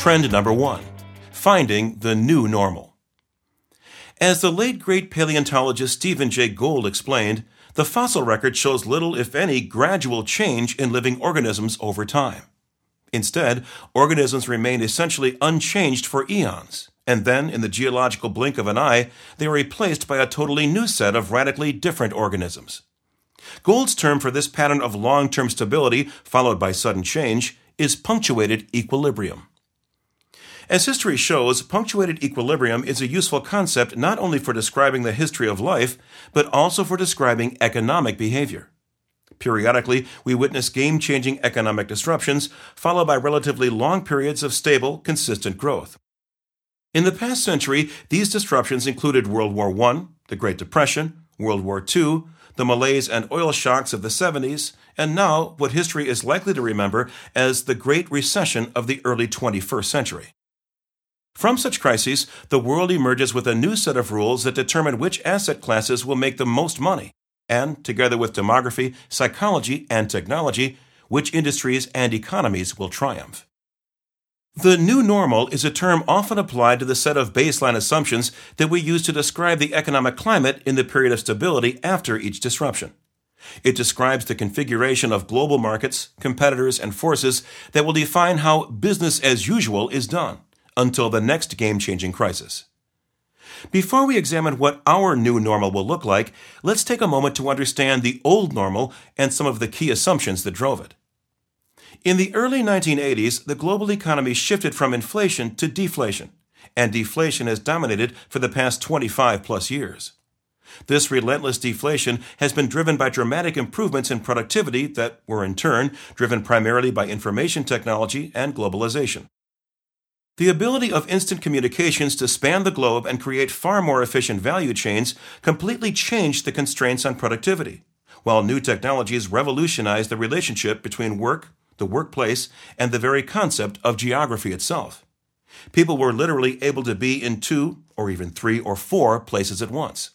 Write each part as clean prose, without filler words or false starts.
Trend number 1. Finding the new normal. As the late great paleontologist Stephen Jay Gould explained, the fossil record shows little, if any, gradual change in living organisms over time. Instead, organisms remain essentially unchanged for eons, and then, in the geological blink of an eye, they are replaced by a totally new set of radically different organisms. Gould's term for this pattern of long-term stability, followed by sudden change, is punctuated equilibrium. As history shows, punctuated equilibrium is a useful concept not only for describing the history of life, but also for describing economic behavior. Periodically, we witness game-changing economic disruptions, followed by relatively long periods of stable, consistent growth. In the past century, these disruptions included World War I, the Great Depression, World War II, the malaise and oil shocks of the 70s, and now what history is likely to remember as the Great Recession of the early 21st century. From such crises, the world emerges with a new set of rules that determine which asset classes will make the most money, and, together with demography, psychology, and technology, which industries and economies will triumph. The new normal is a term often applied to the set of baseline assumptions that we use to describe the economic climate in the period of stability after each disruption. It describes the configuration of global markets, competitors, and forces that will define how business as usual is done until the next game-changing crisis. Before we examine what our new normal will look like, let's take a moment to understand the old normal and some of the key assumptions that drove it. In the early 1980s, the global economy shifted from inflation to deflation, and deflation has dominated for the past 25-plus years. This relentless deflation has been driven by dramatic improvements in productivity that were in turn driven primarily by information technology and globalization. The ability of instant communications to span the globe and create far more efficient value chains completely changed the constraints on productivity, while new technologies revolutionized the relationship between work, the workplace, and the very concept of geography itself. People were literally able to be in 2, or even 3 or 4 places at once.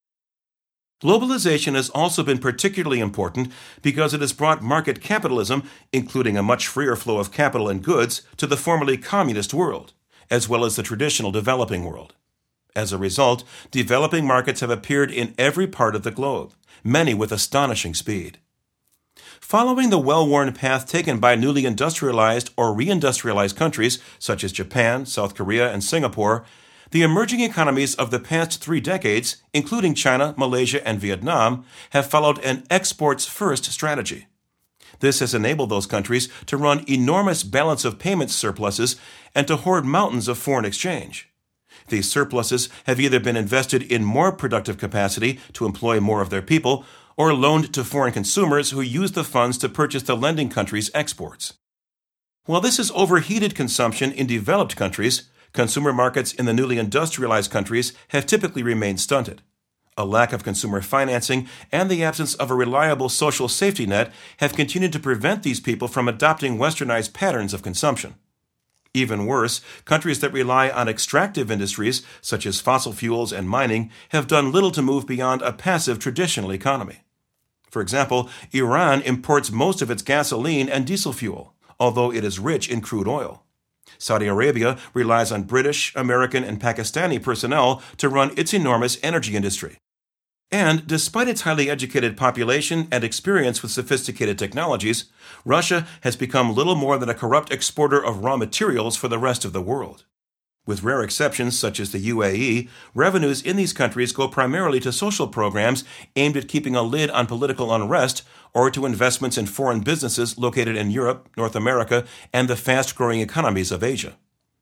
Globalization has also been particularly important because it has brought market capitalism, including a much freer flow of capital and goods, to the formerly communist world, as well as the traditional developing world. As a result, developing markets have appeared in every part of the globe, many with astonishing speed. Following the well-worn path taken by newly industrialized or reindustrialized countries such as Japan, South Korea, and Singapore, the emerging economies of the past 3 decades, including China, Malaysia, and Vietnam, have followed an exports-first strategy. This has enabled those countries to run enormous balance of payments surpluses and to hoard mountains of foreign exchange. These surpluses have either been invested in more productive capacity to employ more of their people or loaned to foreign consumers who use the funds to purchase the lending country's exports. While this is overheated consumption in developed countries, consumer markets in the newly industrialized countries have typically remained stunted. A lack of consumer financing and the absence of a reliable social safety net have continued to prevent these people from adopting westernized patterns of consumption. Even worse, countries that rely on extractive industries, such as fossil fuels and mining, have done little to move beyond a passive traditional economy. For example, Iran imports most of its gasoline and diesel fuel, although it is rich in crude oil. Saudi Arabia relies on British, American, and Pakistani personnel to run its enormous energy industry. And despite its highly educated population and experience with sophisticated technologies, Russia has become little more than a corrupt exporter of raw materials for the rest of the world. With rare exceptions such as the UAE, revenues in these countries go primarily to social programs aimed at keeping a lid on political unrest or to investments in foreign businesses located in Europe, North America, and the fast-growing economies of Asia.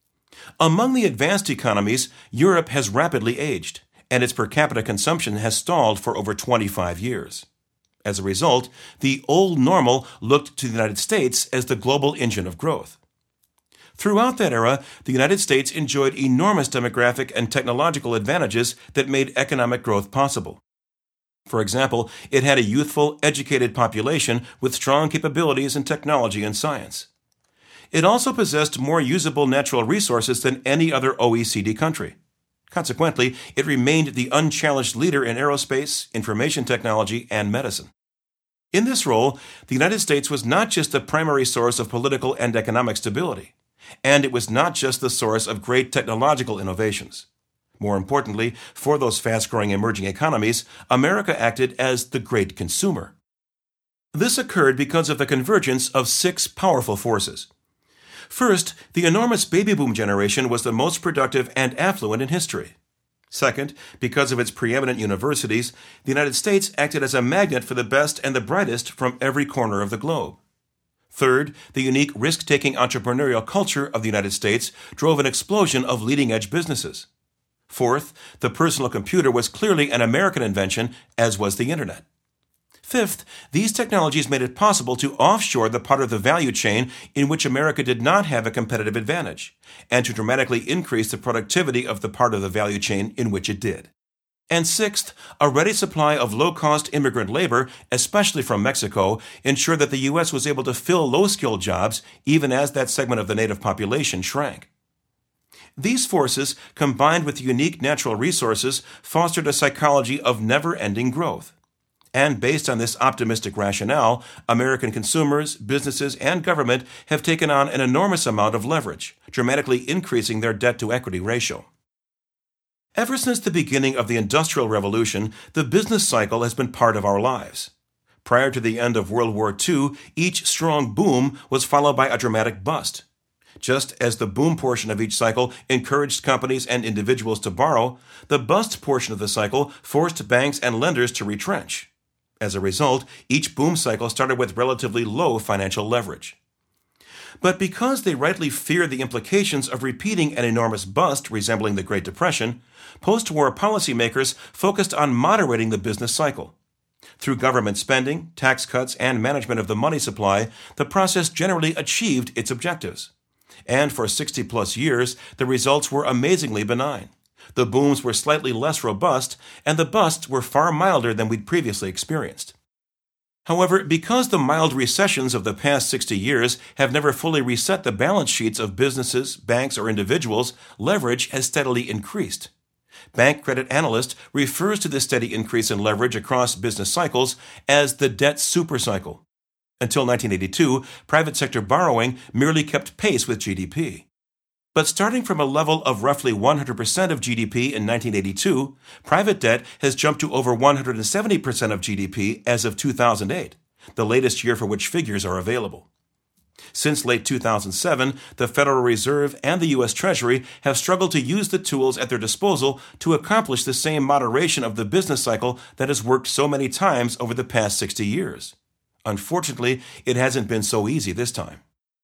Among the advanced economies, Europe has rapidly aged, and its per capita consumption has stalled for over 25 years. As a result, the old normal looked to the United States as the global engine of growth. Throughout that era, the United States enjoyed enormous demographic and technological advantages that made economic growth possible. For example, it had a youthful, educated population with strong capabilities in technology and science. It also possessed more usable natural resources than any other OECD country. Consequently, it remained the unchallenged leader in aerospace, information technology, and medicine. In this role, the United States was not just the primary source of political and economic stability. And it was not just the source of great technological innovations. More importantly, for those fast-growing emerging economies, America acted as the great consumer. This occurred because of the convergence of 6 powerful forces. First, the enormous baby boom generation was the most productive and affluent in history. Second, because of its preeminent universities, the United States acted as a magnet for the best and the brightest from every corner of the globe. Third, the unique risk-taking entrepreneurial culture of the United States drove an explosion of leading-edge businesses. Fourth, the personal computer was clearly an American invention, as was the Internet. Fifth, these technologies made it possible to offshore the part of the value chain in which America did not have a competitive advantage, and to dramatically increase the productivity of the part of the value chain in which it did. And sixth, a ready supply of low-cost immigrant labor, especially from Mexico, ensured that the U.S. was able to fill low-skilled jobs even as that segment of the native population shrank. These forces, combined with unique natural resources, fostered a psychology of never-ending growth. And based on this optimistic rationale, American consumers, businesses, and government have taken on an enormous amount of leverage, dramatically increasing their debt-to-equity ratio. Ever since the beginning of the Industrial Revolution, the business cycle has been part of our lives. Prior to the end of World War II, each strong boom was followed by a dramatic bust. Just as the boom portion of each cycle encouraged companies and individuals to borrow, the bust portion of the cycle forced banks and lenders to retrench. As a result, each boom cycle started with relatively low financial leverage. But because they rightly feared the implications of repeating an enormous bust resembling the Great Depression, post-war policymakers focused on moderating the business cycle. Through government spending, tax cuts, and management of the money supply, the process generally achieved its objectives. And for 60-plus years, the results were amazingly benign. The booms were slightly less robust, and the busts were far milder than we'd previously experienced. However, because the mild recessions of the past 60 years have never fully reset the balance sheets of businesses, banks, or individuals, leverage has steadily increased. Bank credit analyst refers to this steady increase in leverage across business cycles as the debt supercycle. Until 1982, private sector borrowing merely kept pace with GDP. But starting from a level of roughly 100% of GDP in 1982, private debt has jumped to over 170% of GDP as of 2008, the latest year for which figures are available. Since late 2007, the Federal Reserve and the U.S. Treasury have struggled to use the tools at their disposal to accomplish the same moderation of the business cycle that has worked so many times over the past 60 years. Unfortunately, it hasn't been so easy this time.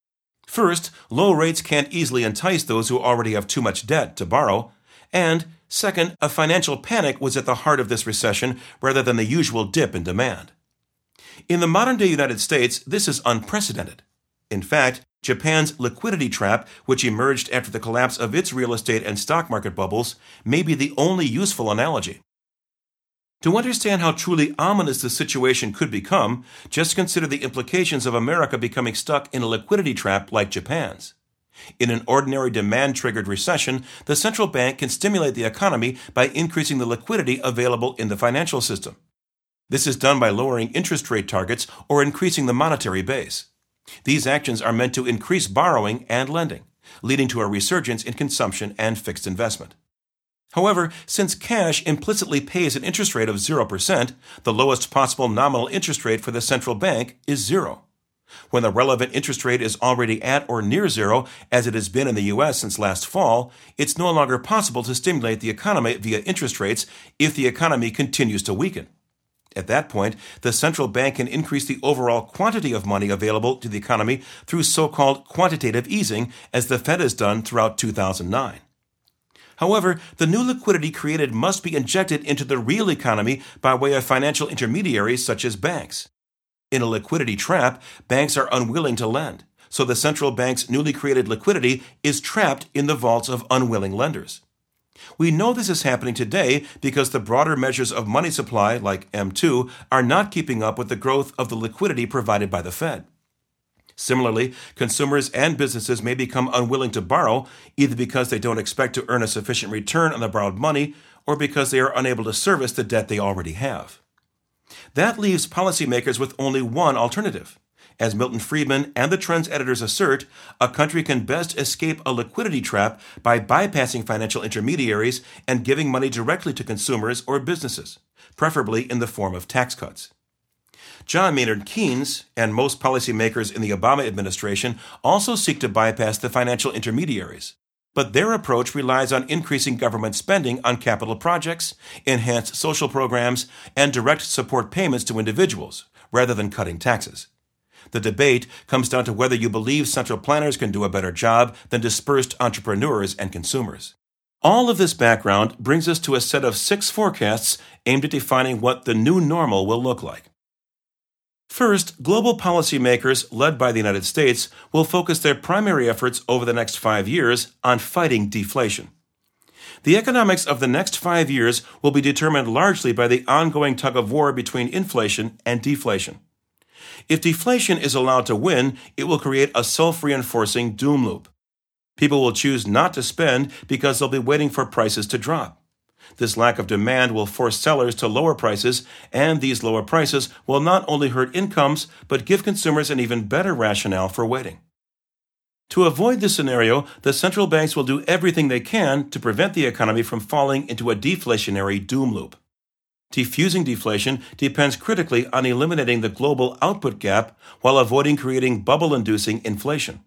First, low rates can't easily entice those who already have too much debt to borrow. And second, a financial panic was at the heart of this recession rather than the usual dip in demand. In the modern-day United States, this is unprecedented. In fact, Japan's liquidity trap, which emerged after the collapse of its real estate and stock market bubbles, may be the only useful analogy. To understand how truly ominous the situation could become, just consider the implications of America becoming stuck in a liquidity trap like Japan's. In an ordinary demand-triggered recession, the central bank can stimulate the economy by increasing the liquidity available in the financial system. This is done by lowering interest rate targets or increasing the monetary base. These actions are meant to increase borrowing and lending, leading to a resurgence in consumption and fixed investment. However, since cash implicitly pays an interest rate of 0%, the lowest possible nominal interest rate for the central bank is 0. When the relevant interest rate is already at or near 0, as it has been in the U.S. since last fall, it's no longer possible to stimulate the economy via interest rates if the economy continues to weaken. At that point, the central bank can increase the overall quantity of money available to the economy through so-called quantitative easing, as the Fed has done throughout 2009. However, the new liquidity created must be injected into the real economy by way of financial intermediaries such as banks. In a liquidity trap, banks are unwilling to lend, so the central bank's newly created liquidity is trapped in the vaults of unwilling lenders. We know this is happening today because the broader measures of money supply, like M2, are not keeping up with the growth of the liquidity provided by the Fed. Similarly, consumers and businesses may become unwilling to borrow, either because they don't expect to earn a sufficient return on the borrowed money, or because they are unable to service the debt they already have. That leaves policymakers with only one alternative: As Milton Friedman and the Trends editors assert, a country can best escape a liquidity trap by bypassing financial intermediaries and giving money directly to consumers or businesses, preferably in the form of tax cuts. John Maynard Keynes and most policymakers in the Obama administration also seek to bypass the financial intermediaries. But their approach relies on increasing government spending on capital projects, enhanced social programs, and direct support payments to individuals, rather than cutting taxes. The debate comes down to whether you believe central planners can do a better job than dispersed entrepreneurs and consumers. All of this background brings us to a set of 6 forecasts aimed at defining what the new normal will look like. First, global policymakers, led by the United States, will focus their primary efforts over the next 5 years on fighting deflation. The economics of the next 5 years will be determined largely by the ongoing tug-of-war between inflation and deflation. If deflation is allowed to win, it will create a self-reinforcing doom loop. People will choose not to spend because they'll be waiting for prices to drop. This lack of demand will force sellers to lower prices, and these lower prices will not only hurt incomes, but give consumers an even better rationale for waiting. To avoid this scenario, the central banks will do everything they can to prevent the economy from falling into a deflationary doom loop. Defusing deflation depends critically on eliminating the global output gap while avoiding creating bubble-inducing inflation.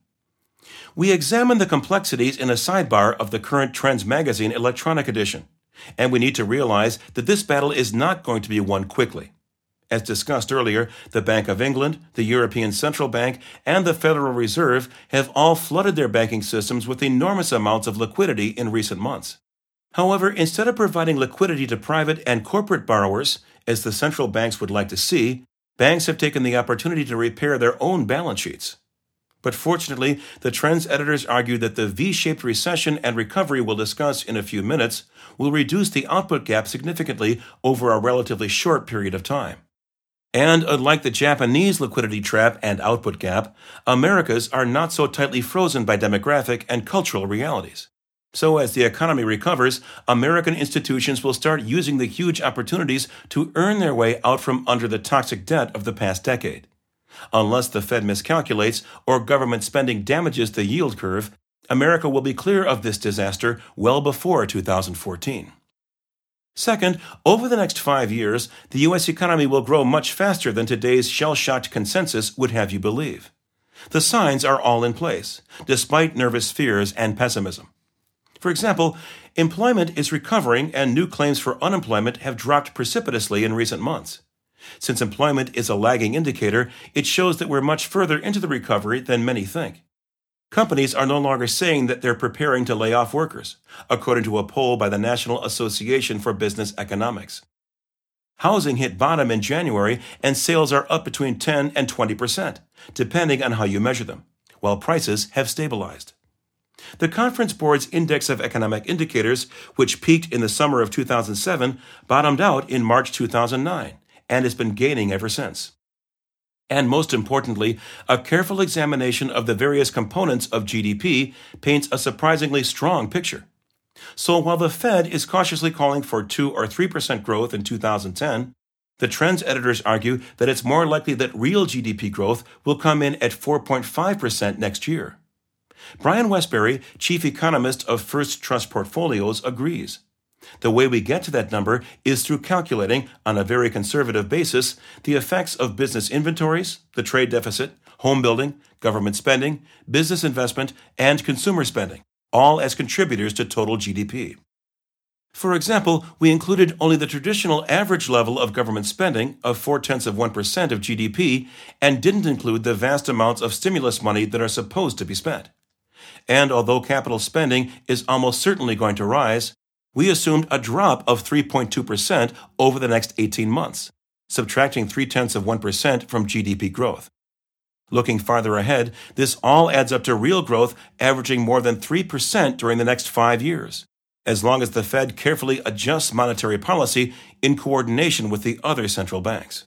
We examine the complexities in a sidebar of the current Trends magazine electronic edition, and we need to realize that this battle is not going to be won quickly. As discussed earlier, the Bank of England, the European Central Bank, and the Federal Reserve have all flooded their banking systems with enormous amounts of liquidity in recent months. However, instead of providing liquidity to private and corporate borrowers, as the central banks would like to see, banks have taken the opportunity to repair their own balance sheets. But fortunately, the Trends editors argue that the V-shaped recession and recovery we'll discuss in a few minutes will reduce the output gap significantly over a relatively short period of time. And unlike the Japanese liquidity trap and output gap, America's are not so tightly frozen by demographic and cultural realities. So as the economy recovers, American institutions will start using the huge opportunities to earn their way out from under the toxic debt of the past decade. Unless the Fed miscalculates or government spending damages the yield curve, America will be clear of this disaster well before 2014. Second, over the next 5 years, the U.S. economy will grow much faster than today's shell-shocked consensus would have you believe. The signs are all in place, despite nervous fears and pessimism. For example, employment is recovering and new claims for unemployment have dropped precipitously in recent months. Since employment is a lagging indicator, it shows that we're much further into the recovery than many think. Companies are no longer saying that they're preparing to lay off workers, according to a poll by the National Association for Business Economics. Housing hit bottom in January, and sales are up between 10 and 20%, depending on how you measure them, while prices have stabilized. The Conference Board's Index of Economic Indicators, which peaked in the summer of 2007, bottomed out in March 2009, and has been gaining ever since. And most importantly, a careful examination of the various components of GDP paints a surprisingly strong picture. So while the Fed is cautiously calling for 2 or 3% growth in 2010, the Trends editors argue that it's more likely that real GDP growth will come in at 4.5% next year. Brian Wesbury, chief economist of First Trust Portfolios, agrees. The way we get to that number is through calculating, on a very conservative basis, the effects of business inventories, the trade deficit, home building, government spending, business investment, and consumer spending, all as contributors to total GDP. For example, we included only the traditional average level of government spending of 0.4% of GDP and didn't include the vast amounts of stimulus money that are supposed to be spent. And although capital spending is almost certainly going to rise, we assumed a drop of 3.2% over the next 18 months, subtracting 0.3% from GDP growth. Looking farther ahead, this all adds up to real growth averaging more than 3% during the next 5 years, as long as the Fed carefully adjusts monetary policy in coordination with the other central banks.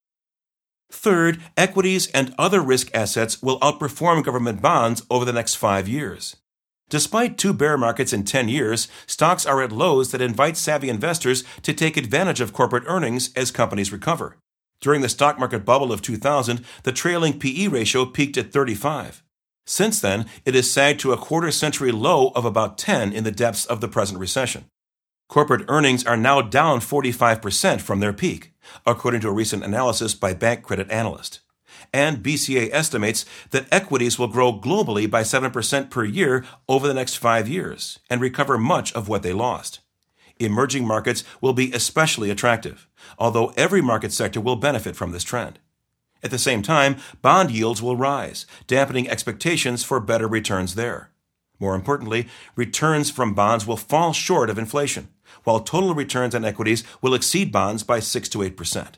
Third, equities and other risk assets will outperform government bonds over the next 5 years. Despite 2 bear markets in 10 years, stocks are at lows that invite savvy investors to take advantage of corporate earnings as companies recover. During the stock market bubble of 2000, the trailing PE ratio peaked at 35. Since then, it has sagged to a quarter-century low of about 10 in the depths of the present recession. Corporate earnings are now down 45% from their peak, according to a recent analysis by Bank Credit Analyst. And BCA estimates that equities will grow globally by 7% per year over the next 5 years and recover much of what they lost. Emerging markets will be especially attractive, although every market sector will benefit from this trend. At the same time, bond yields will rise, dampening expectations for better returns there. More importantly, returns from bonds will fall short of inflation, while total returns on equities will exceed bonds by 6 to 8%.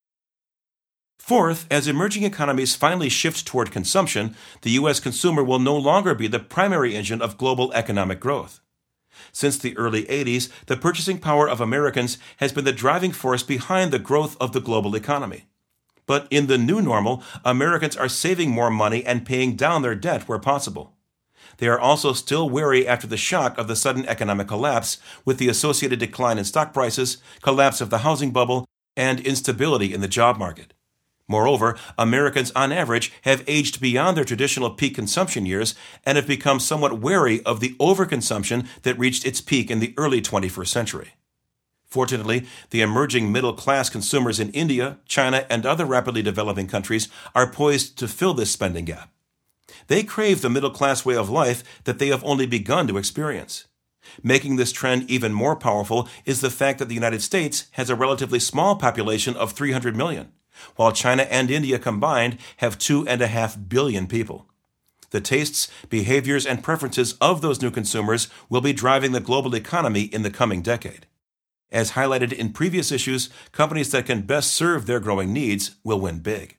Fourth, as emerging economies finally shift toward consumption, the U.S. consumer will no longer be the primary engine of global economic growth. Since the early 80s, the purchasing power of Americans has been the driving force behind the growth of the global economy. But in the new normal, Americans are saving more money and paying down their debt where possible. They are also still wary after the shock of the sudden economic collapse, with the associated decline in stock prices, collapse of the housing bubble, and instability in the job market. Moreover, Americans on average have aged beyond their traditional peak consumption years and have become somewhat wary of the overconsumption that reached its peak in the early 21st century. Fortunately, the emerging middle-class consumers in India, China, and other rapidly developing countries are poised to fill this spending gap. They crave the middle-class way of life that they have only begun to experience. Making this trend even more powerful is the fact that the United States has a relatively small population of 300 million, while China and India combined have 2.5 billion people. The tastes, behaviors, and preferences of those new consumers will be driving the global economy in the coming decade. As highlighted in previous issues, companies that can best serve their growing needs will win big.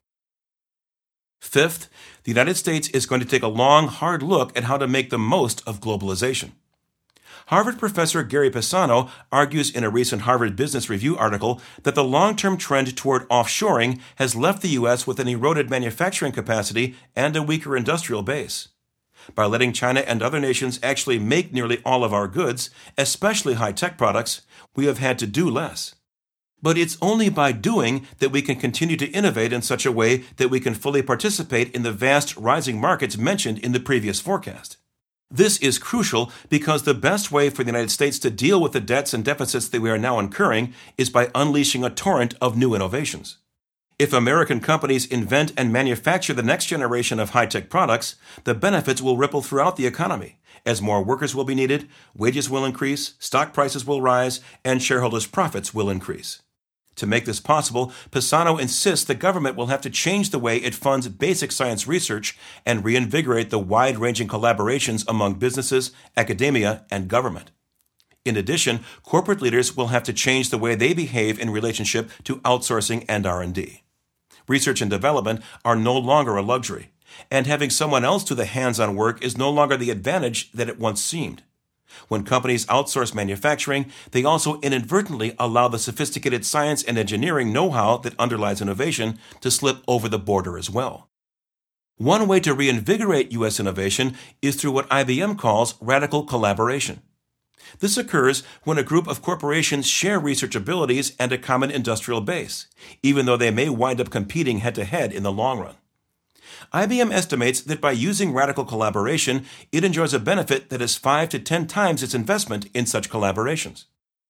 Fifth, the United States is going to take a long, hard look at how to make the most of globalization. Harvard professor Gary Pisano argues in a recent Harvard Business Review article that the long-term trend toward offshoring has left the U.S. with an eroded manufacturing capacity and a weaker industrial base. By letting China and other nations actually make nearly all of our goods, especially high-tech products, we have had to do less. But it's only by doing that we can continue to innovate in such a way that we can fully participate in the vast rising markets mentioned in the previous forecast. This is crucial because the best way for the United States to deal with the debts and deficits that we are now incurring is by unleashing a torrent of new innovations. If American companies invent and manufacture the next generation of high-tech products, the benefits will ripple throughout the economy, as more workers will be needed, wages will increase, stock prices will rise, and shareholders' profits will increase. To make this possible, Pisano insists the government will have to change the way it funds basic science research and reinvigorate the wide-ranging collaborations among businesses, academia, and government. In addition, corporate leaders will have to change the way they behave in relationship to outsourcing and R&D. Research and development are no longer a luxury, and having someone else do the hands-on work is no longer the advantage that it once seemed. When companies outsource manufacturing, they also inadvertently allow the sophisticated science and engineering know-how that underlies innovation to slip over the border as well. One way to reinvigorate U.S. innovation is through what IBM calls radical collaboration. This occurs when a group of corporations share research abilities and a common industrial base, even though they may wind up competing head-to-head in the long run. IBM estimates that by using radical collaboration, it enjoys a benefit that is 5 to 10 times its investment in such collaborations.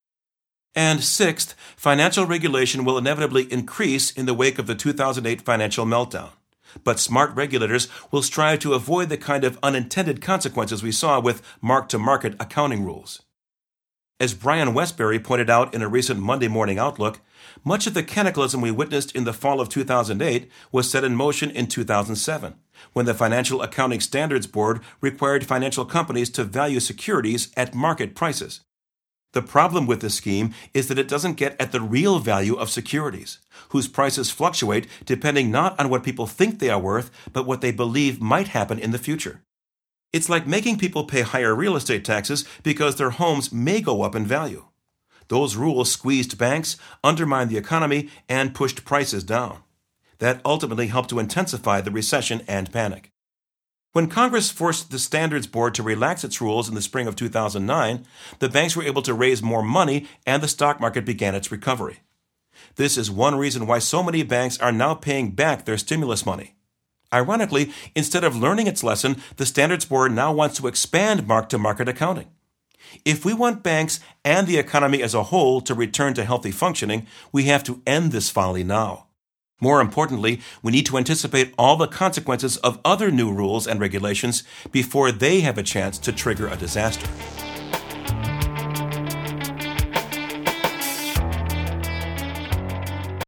And sixth, financial regulation will inevitably increase in the wake of the 2008 financial meltdown. But smart regulators will strive to avoid the kind of unintended consequences we saw with mark-to-market accounting rules. As Brian Westbury pointed out in a recent Monday Morning Outlook, much of the cataclysm we witnessed in the fall of 2008 was set in motion in 2007, when the Financial Accounting Standards Board required financial companies to value securities at market prices. The problem with this scheme is that it doesn't get at the real value of securities, whose prices fluctuate depending not on what people think they are worth, but what they believe might happen in the future. It's like making people pay higher real estate taxes because their homes may go up in value. Those rules squeezed banks, undermined the economy, and pushed prices down. That ultimately helped to intensify the recession and panic. When Congress forced the Standards Board to relax its rules in the spring of 2009, the banks were able to raise more money and the stock market began its recovery. This is one reason why so many banks are now paying back their stimulus money. Ironically, instead of learning its lesson, the Standards Board now wants to expand mark-to-market accounting. If we want banks and the economy as a whole to return to healthy functioning, we have to end this folly now. More importantly, we need to anticipate all the consequences of other new rules and regulations before they have a chance to trigger a disaster.